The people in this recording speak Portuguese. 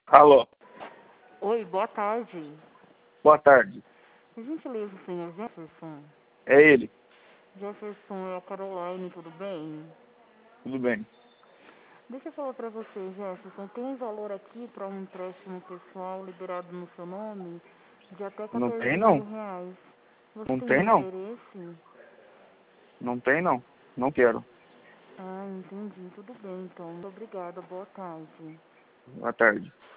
Alô, Oi, boa tarde. boa tarde. Por gentileza, o senhor Jefferson? É ele, Jefferson, é a Caroline, tudo bem? tudo bem. Deixa eu falar pra você, Jefferson, tem um valor aqui para um empréstimo pessoal liberado no seu nome de até Não 14 tem mil não, reais. Você não tem tem não, interesse? não tem não, não quero. Ah, entendi, tudo bem então. Muito obrigada, boa tarde. Boa tarde.